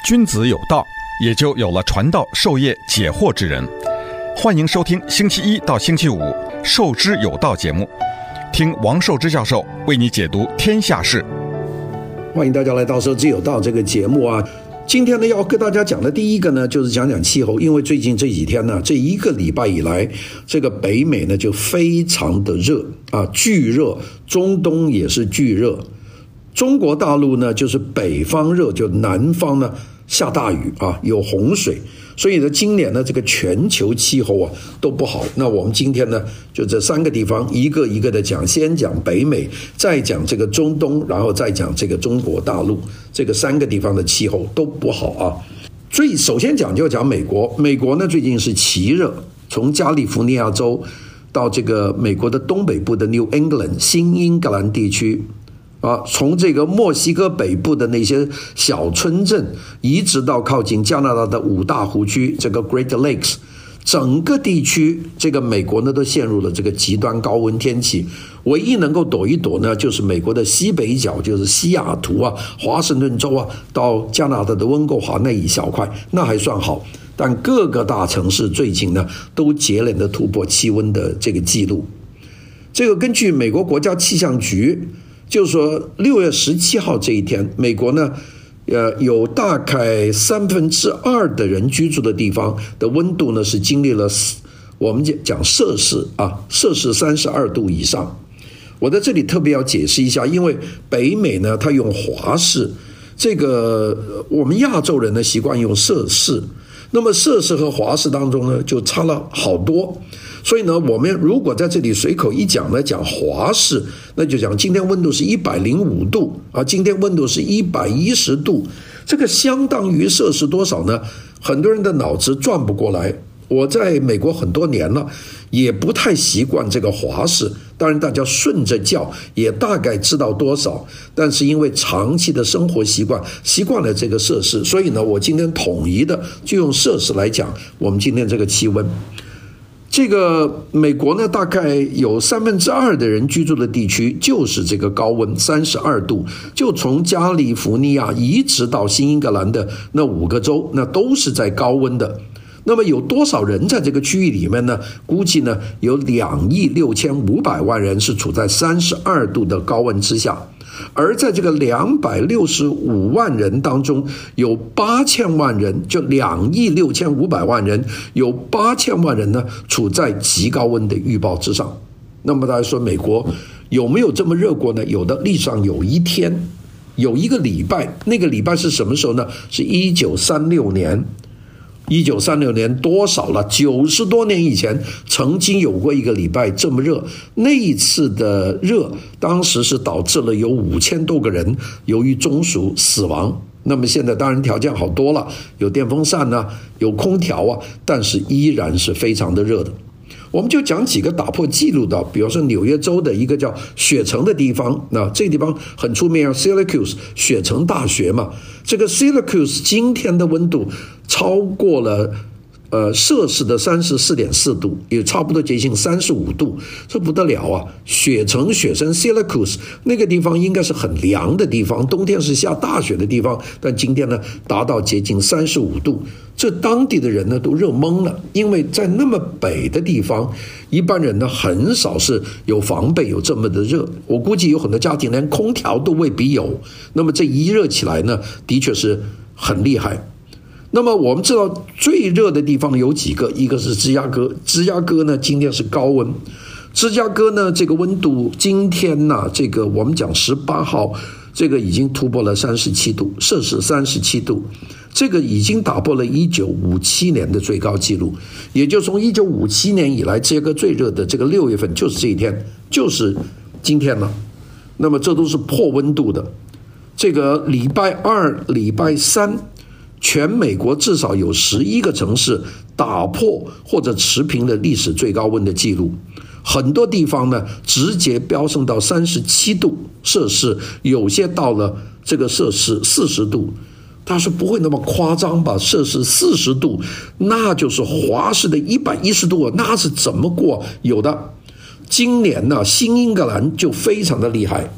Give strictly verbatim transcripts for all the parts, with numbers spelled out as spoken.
君子有道，也就有了传道授业解惑之人。欢迎收听星期一到星期五授之有道节目，听王寿之教授为你解读天下事。 欢迎大家来到授之有道这个节目啊。今天呢，要跟大家讲的第一个呢，就是讲讲气候。因为最近这几天呢，这一个礼拜以来，这个北美呢就非常的热啊，巨热，中东也是巨热。中国大陆呢，就是北方热，就南方呢下大雨啊，有洪水，所以呢，今年呢这个全球气候啊都不好。那我们今天呢，就这三个地方一个一个的讲，先讲北美，再讲这个中东，然后再讲这个中国大陆，这个三个地方的气候都不好啊。最首先讲就讲美国，美国呢最近是奇热，从加利福尼亚州到这个美国的东北部的 New England 新英格兰地区。啊，从这个墨西哥北部的那些小村镇，一直到靠近加拿大的五大湖区，这个 Great Lakes， 整个地区，这个美国呢都陷入了这个极端高温天气。唯一能够躲一躲呢，就是美国的西北角，就是西雅图啊、华盛顿州啊，到加拿大的温哥华那一小块，那还算好。但各个大城市最近呢，都接连的突破气温的这个记录。这个根据美国国家气象局。就是说，六月十七号这一天，美国呢，呃，有大概三分之二的人居住的地方的温度呢是经历了我们讲摄氏啊，摄氏三十二度以上。我在这里特别要解释一下，因为北美呢，它用华氏，这个我们亚洲人呢习惯用摄氏，那么摄氏和华氏当中呢就差了好多。所以呢，我们如果在这里随口一讲呢，讲华氏，那就讲今天温度是一百零五度啊，今天温度是一百一十度，这个相当于摄氏多少呢？很多人的脑子转不过来。我在美国很多年了，也不太习惯这个华氏，当然大家顺着叫也大概知道多少，但是因为长期的生活习惯，习惯了这个摄氏，所以呢，我今天统一的就用摄氏来讲我们今天这个气温。这个美国呢，大概有三分之二的人居住的地区就是这个高温三十二度，就从加利福尼亚一直到新英格兰的那五个州，那都是在高温的。那么有多少人在这个区域里面呢？估计呢有两亿六千五百万人是处在三十二度的高温之下。而在这个两百六十五万人当中，有八千万人，就两亿六千五百万人，有八千万人呢处在极高温的预报之上。那么大家说美国有没有这么热过呢？有的，历史上有一天，有一个礼拜，那个礼拜是什么时候呢？是一九三六年。一九三六年多少了？九十多年以前，曾经有过一个礼拜这么热。那一次的热，当时是导致了有五千多个人由于中暑死亡。那么现在当然条件好多了，有电风扇啊，有空调啊，但是依然是非常的热的。我们就讲几个打破记录的，比如说纽约州的一个叫雪城的地方，那这个地方很出名啊 ，Syracuse 雪城大学嘛。这个 Syracuse 今天的温度超过了呃摄氏的三十四点四度，也差不多接近三十五度，这不得了啊！雪城雪城 Syracuse 那个地方应该是很凉的地方，冬天是下大雪的地方，但今天呢达到接近三十五度，这当地的人呢都热懵了，因为在那么北的地方，一般人呢很少是有防备有这么的热，我估计有很多家庭连空调都未必有，那么这一热起来呢，的确是很厉害。那么我们知道最热的地方有几个，一个是芝加哥，芝加哥呢今天是高温，芝加哥呢这个温度今天呢、啊、这个我们讲十八号这个已经突破了三十七度，摄氏三十七度，这个已经打破了一九五七年的最高纪录，也就从一九五七年以来，这个最热的这个六月份就是这一天，就是今天了。那么这都是破温度的。这个礼拜二、礼拜三，全美国至少有十一个城市打破或者持平了历史最高温的记录，很多地方呢直接飙升到三十七度摄氏，有些到了这个摄氏四十度。但是不会那么夸张吧？摄氏四十度，那就是华氏的一百一十度，那是怎么过？有的，今年呢，新英格兰就非常的厉害。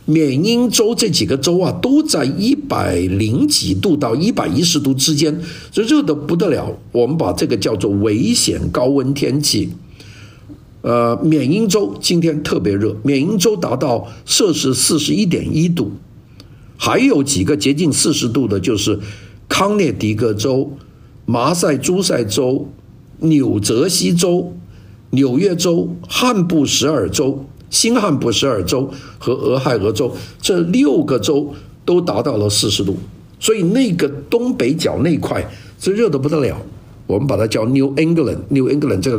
缅因州这几个州啊，都在一百零几度到一百一十度之间，这热得不得了。我们把这个叫做危险高温天气。呃，缅因州今天特别热，缅因州达到摄氏四十一点一度，还有几个接近四十度的，就是康涅狄格州、马赛诸塞州、纽泽西州、纽约州、汉布什尔州、新汉布什尔州和俄亥俄州，这六个州都达到了四十度，所以那个东北角那块是热得不得了。我们把它叫 New England，New England 这个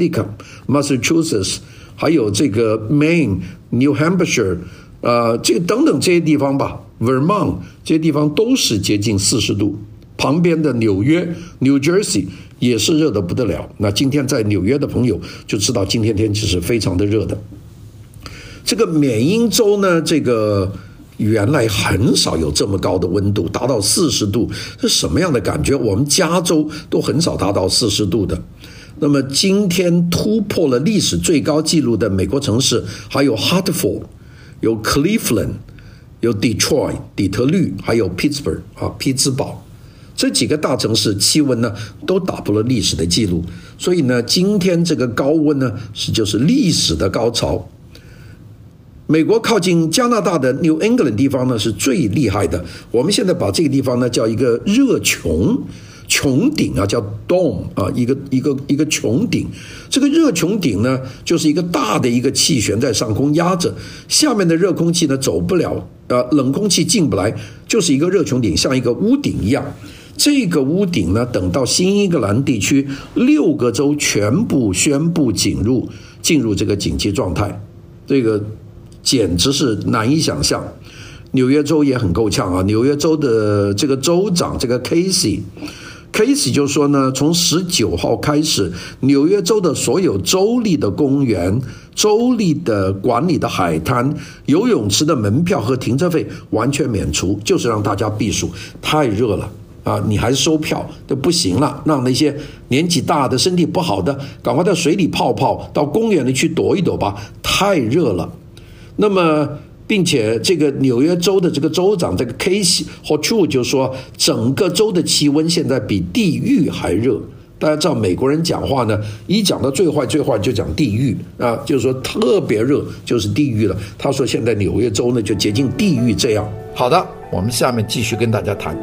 Connecticut、Massachusetts， 还有这个 Maine、New Hampshire， 呃，这个等等这些地方吧 ，Vermont 这些地方都是接近四十度。旁边的纽约 New Jersey 也是热得不得了。那今天在纽约的朋友就知道，今天天气是非常的热的。这个缅因州呢，这个原来很少有这么高的温度，达到四十度，是什么样的感觉？我们加州都很少达到四十度的。那么今天突破了历史最高纪录的美国城市，还有 Hartford， 有 Cleveland， 有 Detroit 底特律，还有 Pittsburgh 啊匹兹堡，这几个大城市气温呢都打破了历史的记录。所以呢，今天这个高温呢是就是历史的高潮。美国靠近加拿大的 New England 地方呢是最厉害的，我们现在把这个地方呢叫一个热穹穹顶啊，叫 dome 啊，一个一个一个穹顶。这个热穹顶呢就是一个大的一个气旋在上空压着，下面的热空气呢走不了，呃，冷空气进不来，就是一个热穹顶，像一个屋顶一样。这个屋顶呢，等到新英格兰地区六个州全部宣布进入进入这个紧急状态，这个简直是难以想象。纽约州也很够呛啊，纽约州的这个州长这个 Casey Casey 就说呢，从十九号开始，纽约州的所有州立的公园、州立的管理的海滩、游泳池的门票和停车费完全免除，就是让大家避暑，太热了啊！你还是收票都不行了，让那些年纪大的、身体不好的，赶快到水里泡泡，到公园里去躲一躲吧，太热了。那么，并且这个纽约州的这个州长这个 Casey Hochul 就说，整个州的气温现在比地狱还热。大家知道美国人讲话呢，一讲到最坏最坏就讲地狱啊，就是说特别热就是地狱了。他说现在纽约州呢就接近地狱这样。好的，我们下面继续跟大家谈。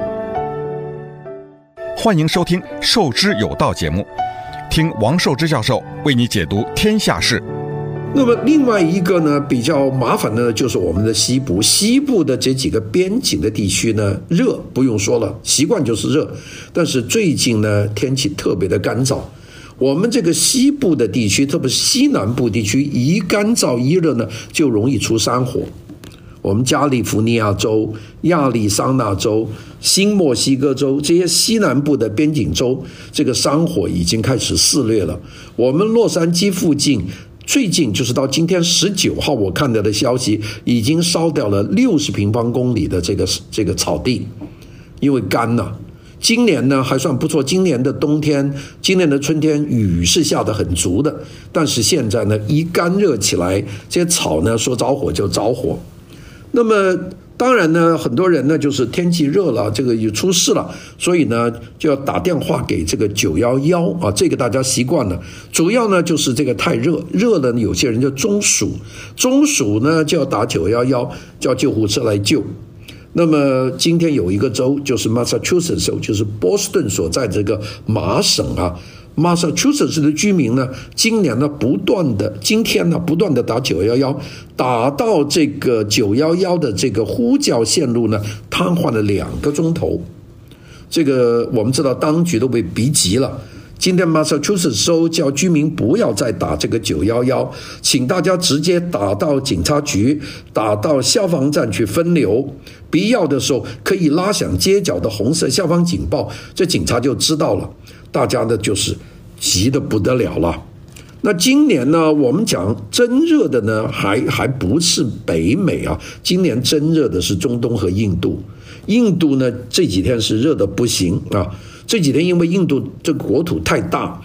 欢迎收听《受之有道》节目，听王寿之教授为你解读天下事。 那么另外一个呢比较麻烦的就是我们的西部，西部的这几个边境的地区呢，热不用说了，习惯就是热，但是最近呢天气特别的干燥。我们这个西部的地区，特别是西南部地区，一干燥一热呢就容易出山火。我们加利福尼亚州、亚利桑那州、新墨西哥州这些西南部的边境州，这个山火已经开始肆虐了。我们洛杉矶附近最近就是到今天十九号，我看到的消息已经烧掉了六十平方公里的这个这个草地，因为干了。今年呢还算不错，今年的冬天、今年的春天雨是下得很足的，但是现在呢一干热起来，这些草呢说着火就着火。那么当然呢，很多人呢就是天气热了，这个有出事了，所以呢就要打电话给这个九一一啊，这个大家习惯了。主要呢就是这个太热，热了有些人就中暑，中暑呢就要打九一一，叫救护车来救。那么今天有一个州就是 Massachusetts 州，就是波士顿所在这个麻省啊。Massachusetts 的居民呢，今年呢不断的，今天呢不断的打九一一，打到这个九一一的这个呼叫线路呢瘫痪了两个钟头。这个我们知道当局都被逼急了。今天 Massachusetts 州叫居民不要再打这个九一一，请大家直接打到警察局、打到消防站去分流，必要的时候可以拉响街角的红色消防警报，这警察就知道了。大家呢就是急得不得了了。那今年呢，我们讲真热的呢，还还不是北美啊，今年真热的是中东和印度。印度呢这几天是热得不行啊，这几天因为印度这个国土太大，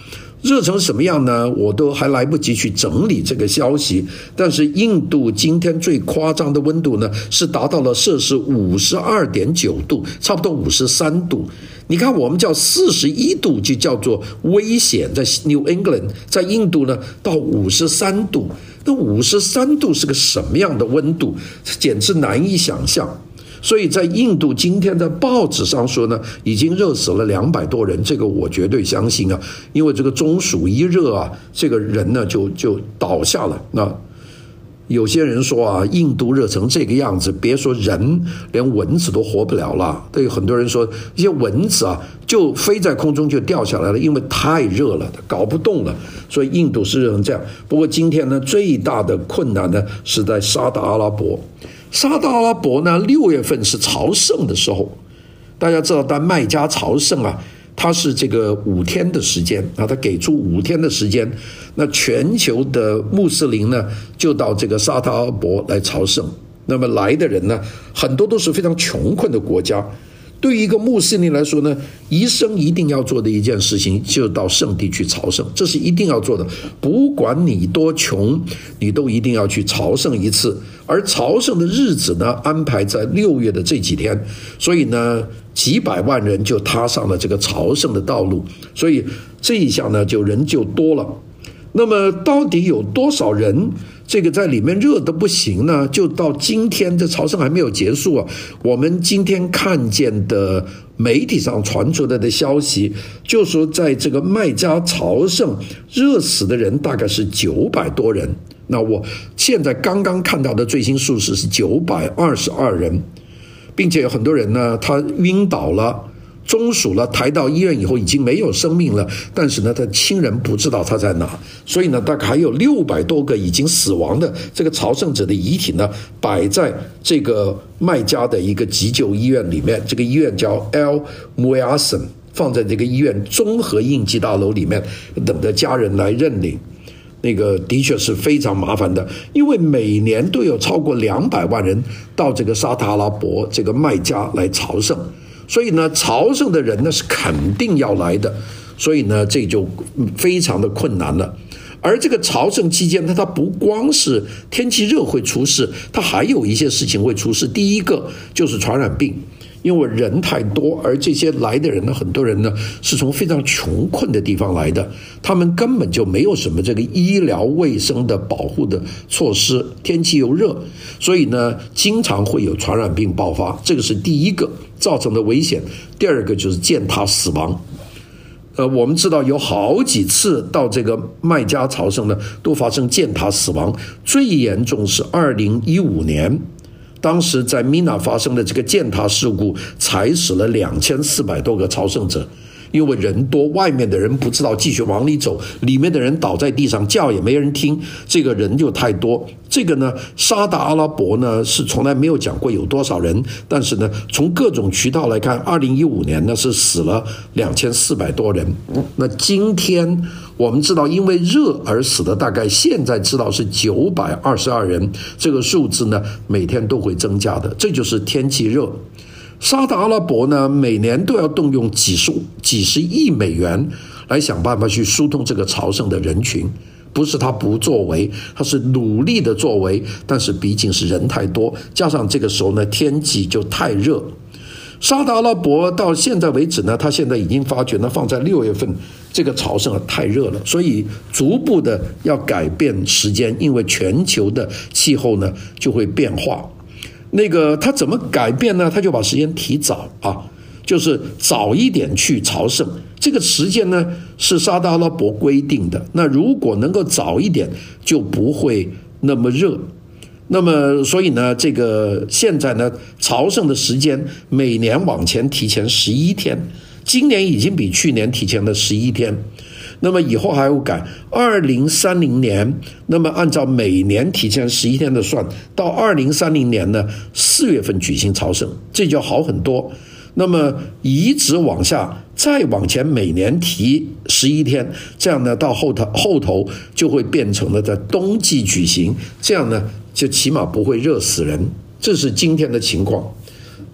热成什么样呢？我都还来不及去整理这个消息。但是印度今天最夸张的温度呢，是达到了摄氏五十二点九度，差不多五十三度。你看，我们叫四十一度就叫做危险，在 New England， 在印度呢到五十三度。那五十三度是个什么样的温度？简直难以想象。所以在印度今天的报纸上说呢，已经热死了两百多人，这个我绝对相信啊，因为这个中暑一热啊，这个人呢就就倒下了。那有些人说啊，印度热成这个样子，别说人，连蚊子都活不了了。对很多人说，一些蚊子啊就飞在空中就掉下来了，因为太热了，搞不动了。所以印度是热成这样。不过今天呢，最大的困难呢是在沙特阿拉伯。沙特阿拉伯呢，六月份是朝圣的时候，大家知道，但麦加朝圣啊，它是这个五天的时间啊，它给出五天的时间，那全球的穆斯林呢，就到这个沙特阿拉伯来朝圣。那么来的人呢，很多都是非常穷困的国家。对于一个穆斯林来说呢，一生一定要做的一件事情，就到圣地去朝圣，这是一定要做的。不管你多穷，你都一定要去朝圣一次。而朝圣的日子呢，安排在六月的这几天，所以呢，几百万人就踏上了这个朝圣的道路，所以这一下呢，就人就多了。那么到底有多少人这个在里面热得不行呢？就到今天这朝圣还没有结束啊，我们今天看见的媒体上传出来的消息，就说在这个麦加朝圣热死的人大概是九百多人。那我现在刚刚看到的最新数字是九百二十二人，并且有很多人呢，他晕倒了，中暑了，抬到医院以后已经没有生命了，但是呢，他亲人不知道他在哪，所以呢，大概还有六百多个已经死亡的这个朝圣者的遗体呢，摆在这个麦加的一个急救医院里面，这个医院叫 Al Muazzam， 放在这个医院综合应急大楼里面，等着家人来认领。那个的确是非常麻烦的，因为每年都有超过两百万人到这个沙特阿拉伯这个麦加来朝圣，所以呢，朝圣的人呢是肯定要来的，所以呢，这就非常的困难了。而这个朝圣期间，它它不光是天气热会出事，它还有一些事情会出事。第一个就是传染病。因为人太多，而这些来的人呢，很多人呢是从非常穷困的地方来的，他们根本就没有什么这个医疗卫生的保护的措施，天气又热，所以呢，经常会有传染病爆发，这个是第一个造成的危险。第二个就是践踏死亡。呃，我们知道有好几次到这个麦加朝圣呢，都发生践踏死亡，最严重是二零一五年。当时在米纳发生的这个践踏事故，踩死了两千四百多个朝圣者，因为人多，外面的人不知道继续往里走，里面的人倒在地上叫也没人听，这个人就太多。这个呢，沙特阿拉伯呢是从来没有讲过有多少人，但是呢，从各种渠道来看，二零一五年呢是死了两千四百多人。那今天我们知道，因为热而死的大概现在知道是九百二十二人，这个数字呢每天都会增加的，这就是天气热。沙特阿拉伯呢每年都要动用几十几十亿美元来想办法去疏通这个朝圣的人群，不是他不作为，他是努力的作为，但是毕竟是人太多，加上这个时候呢天气就太热。沙特阿拉伯到现在为止呢，他现在已经发觉呢，放在六月份这个朝圣太热了，所以逐步的要改变时间，因为全球的气候呢就会变化。那个他怎么改变呢？他就把时间提早啊，就是早一点去朝圣。这个时间呢是沙特阿拉伯规定的，那如果能够早一点，就不会那么热。那么所以呢，这个现在呢，朝圣的时间每年往前提前十一天，今年已经比去年提前了十一天。那么以后还会改，二零三零年，那么按照每年提前十一天的算，到二零三零年呢，四月份举行朝圣，这就好很多。那么一直往下，再往前每年提十一天，这样呢，到后头后头就会变成了在冬季举行，这样呢，就起码不会热死人。这是今天的情况。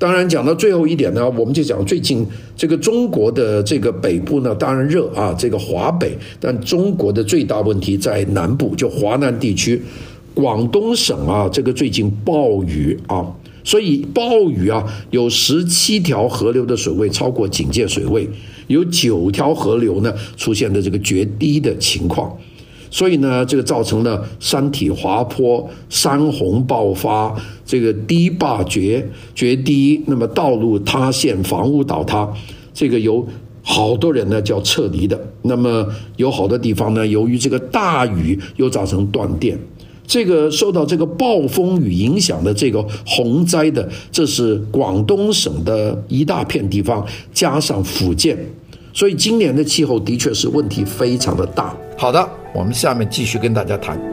当然讲到最后一点呢，我们就讲最近这个中国的这个北部呢，当然热啊，这个华北，但中国的最大问题在南部，就华南地区，广东省啊，这个最近暴雨啊，所以暴雨啊，有十七条河流的水位超过警戒水位，有九条河流呢出现的这个决堤的情况。所以呢，这个造成了山体滑坡、山洪爆发、这个堤坝决决堤，那么道路塌陷、房屋倒塌，这个有好多人呢就要撤离的。那么有好多地方呢，由于这个大雨又造成断电。这个受到这个暴风雨影响的这个洪灾的，这是广东省的一大片地方，加上福建。所以今年的气候的确是问题非常的大。好的，我们下面继续跟大家谈。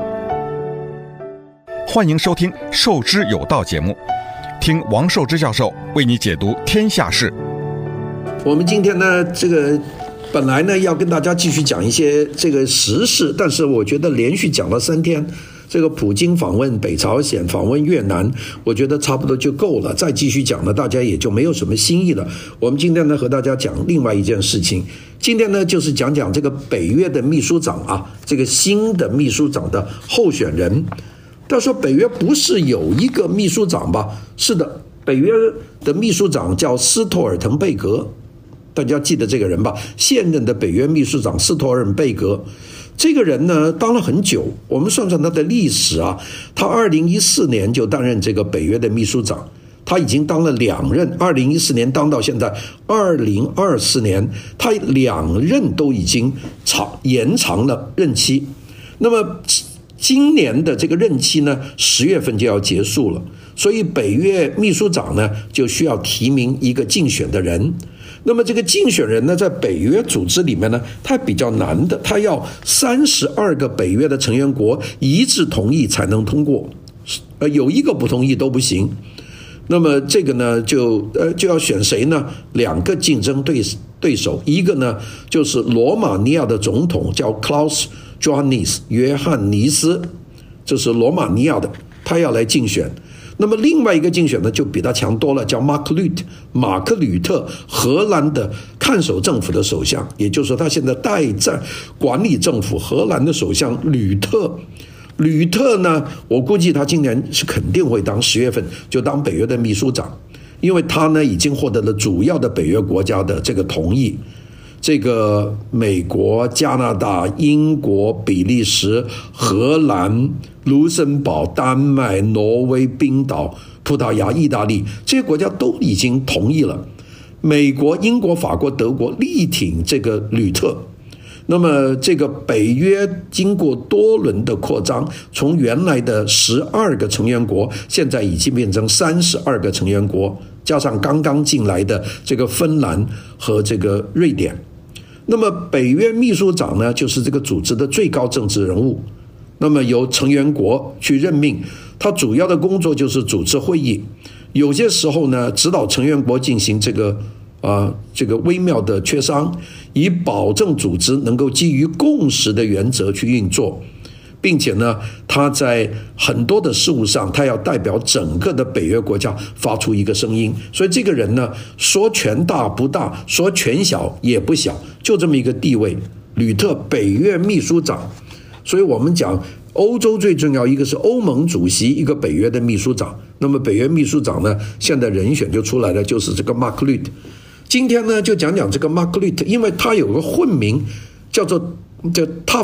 欢迎收听《授之有道》节目，听王寿之教授为你解读天下事。 我们今天呢，这个本来呢要跟大家继续讲一些这个时事，但是我觉得连续讲了三天。这个普京访问北朝鲜、访问越南，我觉得差不多就够了。再继续讲呢，大家也就没有什么新意了。我们今天呢和大家讲另外一件事情。今天呢就是讲讲这个北约的秘书长啊，这个新的秘书长的候选人。他说北约不是有一个秘书长吧？是的，北约的秘书长叫斯托尔滕贝格，大家记得这个人吧？现任的北约秘书长斯托尔滕贝格。这个人呢当了很久，我们算算他的历史啊，他二零一四年就担任这个北约的秘书长，他已经当了两任，二零一四年当到现在二零二四年，他两任都已经长延长了任期。那么今年的这个任期呢，十月份就要结束了，所以北约秘书长呢就需要提名一个竞选的人。那么这个竞选人呢，在北约组织里面呢，他比较难的，他要三十二个北约的成员国一致同意才能通过，呃，有一个不同意都不行。那么这个呢，就呃就要选谁呢？两个竞争对对手，一个呢就是罗马尼亚的总统叫 Klaus Johannes 约翰尼斯，这是罗马尼亚的，他要来竞选。那么另外一个竞选呢，就比他强多了，叫马克吕特，马克吕特，荷兰的看守政府的首相，也就是说他现在代在管理政府，荷兰的首相吕特。吕特呢，我估计他今年是肯定会当十月份就当北约的秘书长，因为他呢已经获得了主要的北约国家的这个同意。这个美国、加拿大、英国、比利时、荷兰、卢森堡、丹麦、挪威、冰岛、葡萄牙、意大利这些国家都已经同意了。美国、英国、法国、德国力挺这个吕特。那么这个北约经过多轮的扩张，从原来的十二个成员国，现在已经变成三十二个成员国，加上刚刚进来的这个芬兰和这个瑞典。那么北约秘书长呢，就是这个组织的最高政治人物，那么由成员国去任命，他主要的工作就是组织会议，有些时候呢指导成员国进行这个啊、呃、这个微妙的磋商，以保证组织能够基于共识的原则去运作，并且呢他在很多的事务上，他要代表整个的北约国家发出一个声音。所以这个人呢，说权大不大，说权小也不小，就这么一个地位，吕特北约秘书长。所以我们讲欧洲最重要，一个是欧盟主席，一个北约的秘书长。那么北约秘书长呢，现在人选就出来了，就是这个马克吕特。今天呢就讲讲这个马克吕特，因为他有个混名叫做叫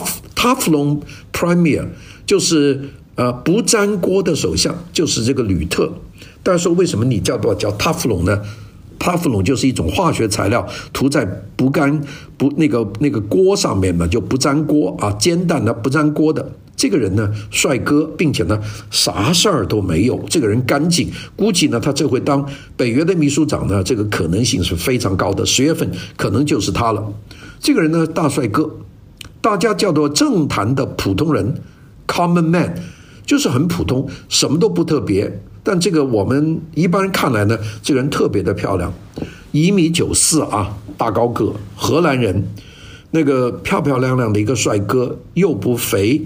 Teflon Premier， 就是呃不粘锅的首相，就是这个吕特。但是说为什么你叫做叫 Teflon 呢？塔夫龙就是一种化学材料，涂在不干不那个那个锅上面嘛，就不粘锅啊，煎蛋呢不粘锅的。这个人呢帅哥，并且呢啥事儿都没有，这个人干净，估计呢他这回当北约的秘书长呢，这个可能性是非常高的，十月份可能就是他了。这个人呢大帅哥，大家叫做政坛的普通人 common man， 就是很普通，什么都不特别。但这个我们一般人看来呢，这个人特别的漂亮，一米九四啊，大高个，荷兰人，那个漂漂亮亮的一个帅哥，又不肥，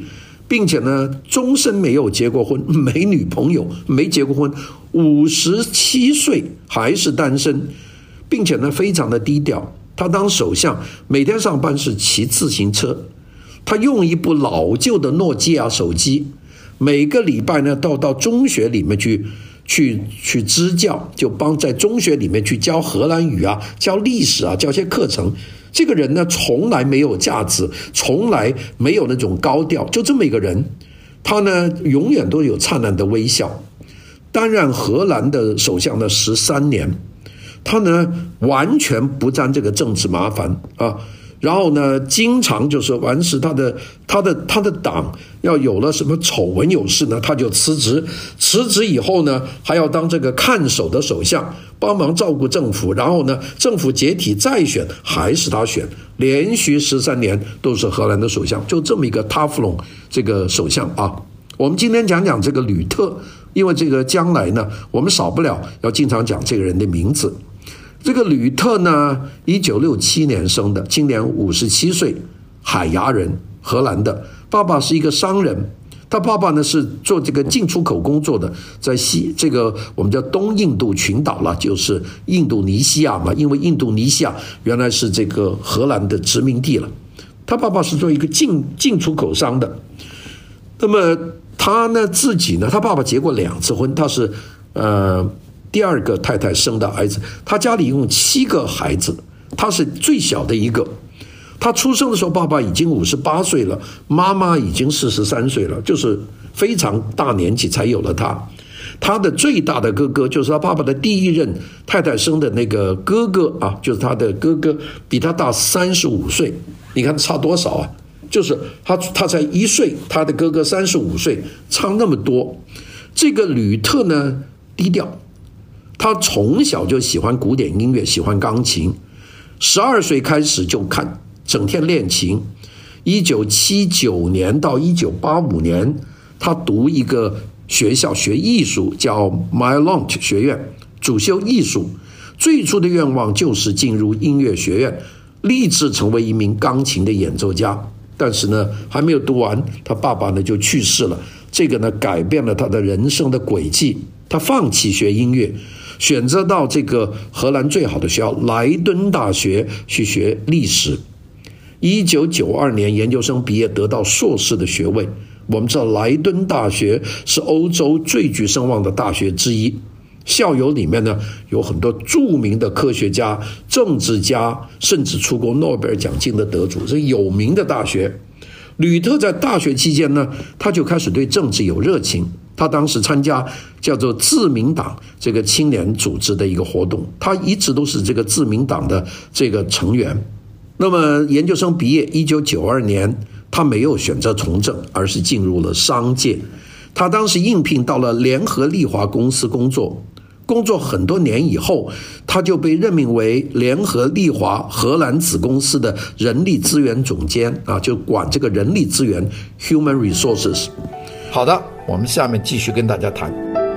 并且呢，终身没有结过婚，没女朋友，没结过婚，五十七岁还是单身，并且呢，非常的低调。他当首相，每天上班是骑自行车，他用一部老旧的诺基亚手机，每个礼拜呢，都到中学里面去去去支教，就帮在中学里面去教荷兰语啊，教历史啊，教些课程。这个人呢，从来没有架子，从来没有那种高调，就这么一个人，他呢，永远都有灿烂的微笑。担任荷兰的首相的十三年，他呢完全不沾这个政治麻烦啊。然后呢，经常就是完事他的他的他的党要有了什么丑闻有事呢，他就辞职。辞职以后呢，还要当这个看守的首相，帮忙照顾政府。然后呢，政府解体再选，还是他选，连续十三年都是荷兰的首相，就这么一个塔夫隆这个首相啊。我们今天讲讲这个吕特，因为这个将来呢，我们少不了要经常讲这个人的名字。这个吕特呢，一九六七年生的，今年五十七岁，海牙人，荷兰的。爸爸是一个商人，他爸爸呢是做这个进出口工作的，在西这个我们叫东印度群岛了，就是印度尼西亚嘛，因为印度尼西亚原来是这个荷兰的殖民地了。他爸爸是做一个进进出口商的。那么他呢自己呢，他爸爸结过两次婚，他是呃。第二个太太生的儿子，他家里一共七个孩子，他是最小的一个。他出生的时候，爸爸已经五十八岁了，妈妈已经四十三岁了，就是非常大年纪才有了他。他的最大的哥哥就是他爸爸的第一任太太生的那个哥哥啊，就是他的哥哥比他大三十五岁，你看差多少啊？就是他他才一岁，他的哥哥三十五岁，差那么多。这个吕特呢，低调。他从小就喜欢古典音乐，喜欢钢琴，十二岁开始就看，整天练琴。一九七九年到一九八五年，他读一个学校学艺术，叫 Mylont 学院，主修艺术。最初的愿望就是进入音乐学院，立志成为一名钢琴的演奏家。但是呢，还没有读完，他爸爸呢就去世了。这个呢，改变了他的人生的轨迹。他放弃学音乐，选择到这个荷兰最好的学校莱敦大学去学历史。一九九二年研究生毕业，得到硕士的学位。我们知道莱敦大学是欧洲最具声望的大学之一，校友里面呢有很多著名的科学家、政治家，甚至出过诺贝尔奖金的得主，是有名的大学。吕特在大学期间呢，他就开始对政治有热情。他当时参加叫做自民党这个青年组织的一个活动，他一直都是这个自民党的这个成员。那么研究生毕业一九九二年，他没有选择从政，而是进入了商界。他当时应聘到了联合利华公司工作，工作很多年以后，他就被任命为联合利华荷兰子公司的人力资源总监啊，就管这个人力资源 human resources。 好的，我们下面继续跟大家谈。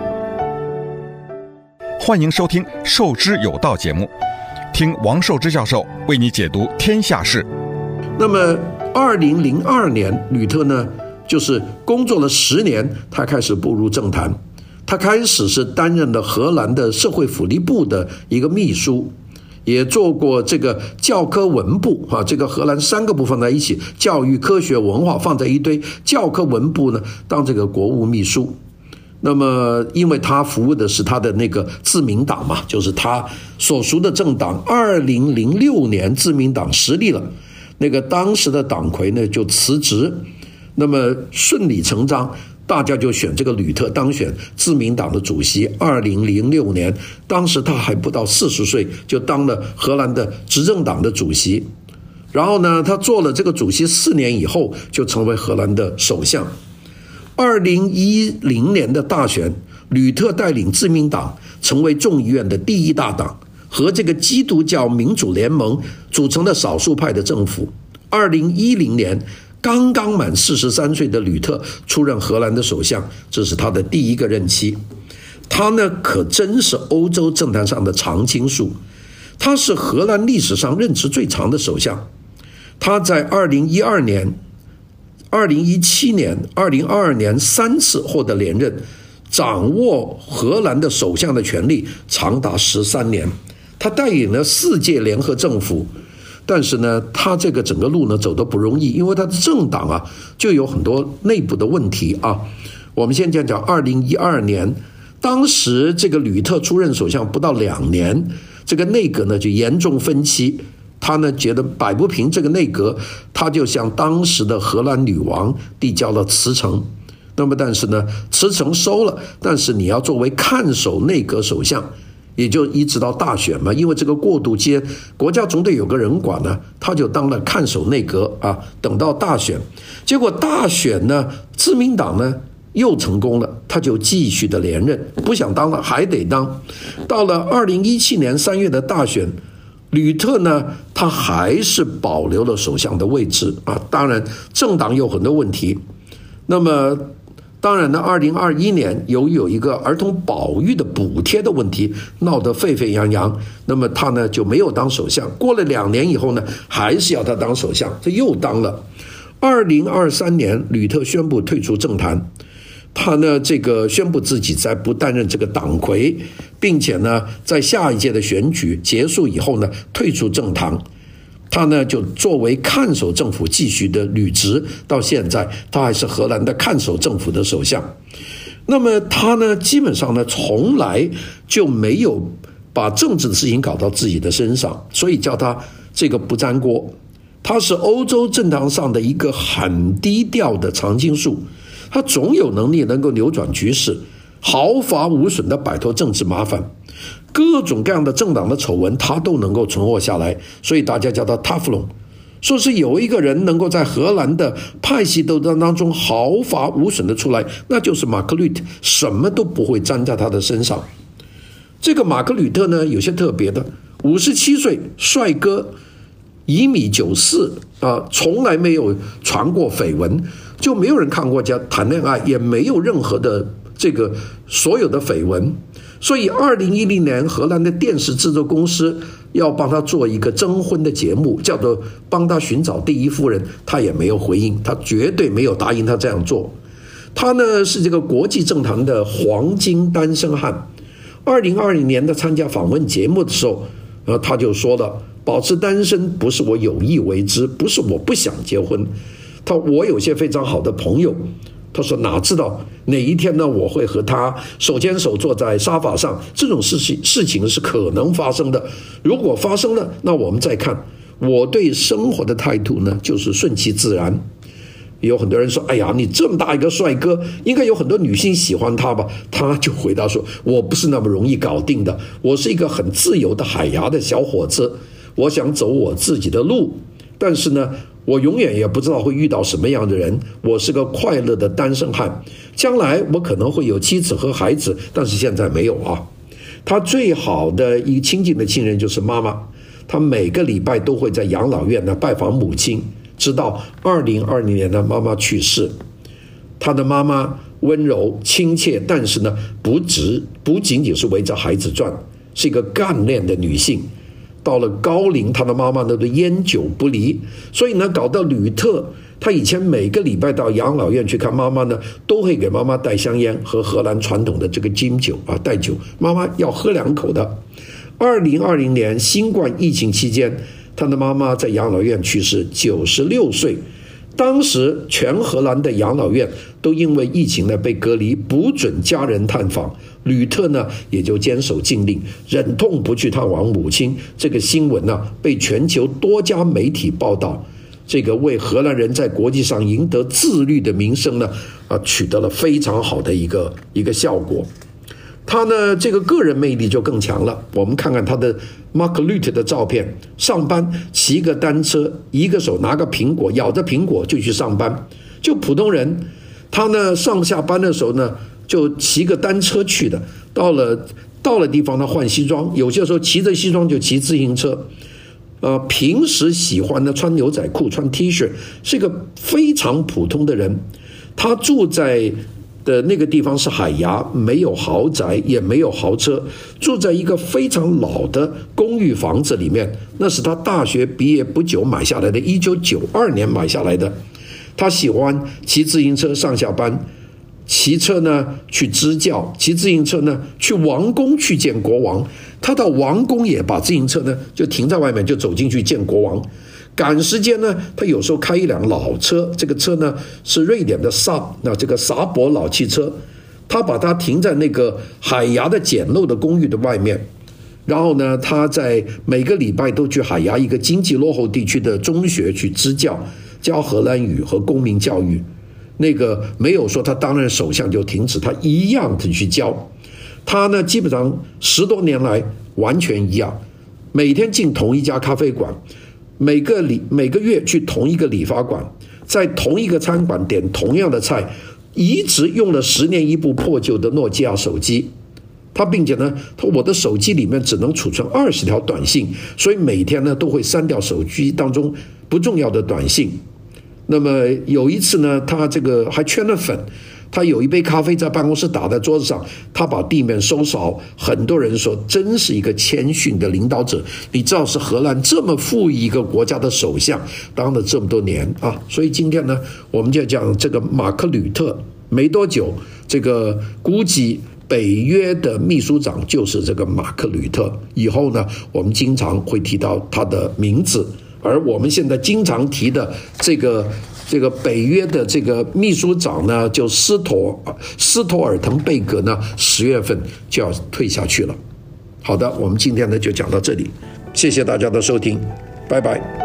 欢迎收听授之有道节目，听王寿之教授为你解读天下事。 那么二零零二年，吕特呢就是工作了十年，他开始步入政坛。他开始是担任了荷兰的社会福利部的一个秘书，也做过这个教科文部啊，这个荷兰三个部放在一起，教育、科学、文化放在一堆，教科文部呢当这个国务秘书。那么因为他服务的是他的那个自民党嘛，就是他所属的政党。二零零六年自民党失利了，那个当时的党魁呢就辞职，那么顺理成章，大家就选这个吕特当选自民党的主席。二零零六年，当时他还不到四十岁，就当了荷兰的执政党的主席。然后呢，他做了这个主席四年以后，就成为荷兰的首相。二零一零年的大选，吕特带领自民党成为众议院的第一大党，和这个基督教民主联盟组成的少数派的政府。二零一零年，刚刚满四十三岁的吕特出任荷兰的首相，这是他的第一个任期。他呢，可真是欧洲政坛上的常青树。他是荷兰历史上任期最长的首相。他在二零一二年二零一七年、二零二二年三次获得连任，掌握荷兰的首相的权力长达十三年。他带领了四届联合政府，但是呢，他这个整个路呢走得不容易，因为他的政党啊就有很多内部的问题啊。我们先讲讲二零一二年，当时这个吕特出任首相不到两年，这个内阁呢就严重分歧，他呢觉得摆不平这个内阁，他就向当时的荷兰女王递交了辞呈。那么但是呢，辞呈收了，但是你要作为看守内阁首相，也就一直到大选嘛，因为这个过渡期国家总得有个人管呢，他就当了看守内阁啊。等到大选，结果大选呢，自民党呢又成功了，他就继续的连任，不想当了还得当。到了二零一七年三月的大选，吕特呢，他还是保留了首相的位置啊。当然，政党有很多问题。那么当然呢，二零二一年由于有一个儿童保育的补贴的问题闹得沸沸扬扬，那么他呢就没有当首相。过了两年以后呢，还是要他当首相，他又当了。二零二三年，吕特宣布退出政坛，他呢这个宣布自己再不担任这个党魁，并且呢在下一届的选举结束以后呢退出政坛。他呢就作为看守政府继续的履职，到现在他还是荷兰的看守政府的首相。那么他呢基本上呢从来就没有把政治的事情搞到自己的身上，所以叫他这个不沾锅。他是欧洲政坛上的一个很低调的常青树，他总有能力能够扭转局势，毫发无损的摆脱政治麻烦。各种各样的政党的丑闻他都能够存活下来，所以大家叫他 Teflon。 说是有一个人能够在荷兰的派系斗争当中毫发无损的出来，那就是马克吕特，什么都不会沾在他的身上。这个马克吕特呢有些特别的，五十七岁，帅哥，一米九四啊，从来没有传过绯闻，就没有人看过家谈恋爱，也没有任何的这个所有的绯闻。所以二零一零年荷兰的电视制作公司要帮他做一个征婚的节目，叫做帮他寻找第一夫人，他也没有回应，他绝对没有答应他这样做。他呢是这个国际政坛的黄金单身汉。二零二零年的参加访问节目的时候，呃，他就说了，保持单身不是我有意为之，不是我不想结婚。他我有些非常好的朋友，他说哪知道哪一天呢我会和他手牵手坐在沙发上，这种事情事情是可能发生的。如果发生了，那我们再看。我对生活的态度呢就是顺其自然。有很多人说，哎呀，你这么大一个帅哥，应该有很多女性喜欢他吧？他就回答说，我不是那么容易搞定的，我是一个很自由的海牙的小伙子，我想走我自己的路，但是呢我永远也不知道会遇到什么样的人，我是个快乐的单身汉，将来我可能会有妻子和孩子，但是现在没有啊。他最好的一亲近的亲人就是妈妈，他每个礼拜都会在养老院呢拜访母亲，直到二零二零年的妈妈去世。他的妈妈温柔亲切，但是呢不只不仅仅是围着孩子转，是一个干练的女性。到了高龄，他的妈妈呢都烟酒不离，所以呢搞到吕特，他以前每个礼拜到养老院去看妈妈呢，都会给妈妈带香烟和荷兰传统的这个金酒啊，带酒，妈妈要喝两口的。二零二零年新冠疫情期间，他的妈妈在养老院去世，九十六岁。当时全荷兰的养老院都因为疫情呢被隔离，不准家人探访。吕特呢也就坚守禁令，忍痛不去探望母亲。这个新闻呢被全球多家媒体报道，这个为荷兰人在国际上赢得自律的名声呢啊取得了非常好的一个一个效果。他呢这个个人魅力就更强了。我们看看他的 Mark Rutte 的照片，上班骑个单车，一个手拿个苹果，咬着苹果就去上班，就普通人。他呢上下班的时候呢就骑个单车去的，到了到了地方呢换西装，有些时候骑着西装就骑自行车。呃，平时喜欢呢穿牛仔裤穿 T 恤，是一个非常普通的人。他住在的那个地方是海牙，没有豪宅也没有豪车，住在一个非常老的公寓房子里面，那是他大学毕业不久买下来的，一九九二年买下来的。 他喜欢骑自行车上下班，骑车呢去支教，骑自行车呢去王宫去见国王。他到王宫也把自行车呢就停在外面，就走进去见国王。赶时间呢，他有时候开一辆老车，这个车呢是瑞典的萨那这个萨博老汽车，他把它停在那个海牙的简陋的公寓的外面。然后呢，他在每个礼拜都去海牙一个经济落后地区的中学去支教，教荷兰语和公民教育。那个没有说他当任首相就停止，他一样的去教。他呢，基本上十多年来完全一样，每天进同一家咖啡馆，每个礼每个月去同一个理发馆，在同一个餐馆点同样的菜，一直用了十年一部破旧的诺基亚手机。他并且呢，他我的手机里面只能储存二十条短信，所以每天呢都会删掉手机当中不重要的短信。那么有一次呢，他这个还圈了粉，他有一杯咖啡在办公室打在桌子上，他把地面收扫。很多人说真是一个谦逊的领导者。你知道是荷兰这么富裕一个国家的首相，当了这么多年啊，所以今天呢，我们就讲这个马克吕特。没多久，这个估计北约的秘书长就是这个马克吕特。以后呢，我们经常会提到他的名字。而我们现在经常提的这个这个北约的这个秘书长呢，就斯托斯托尔滕贝格呢，十月份就要退下去了。好的，我们今天呢就讲到这里，谢谢大家的收听，拜拜。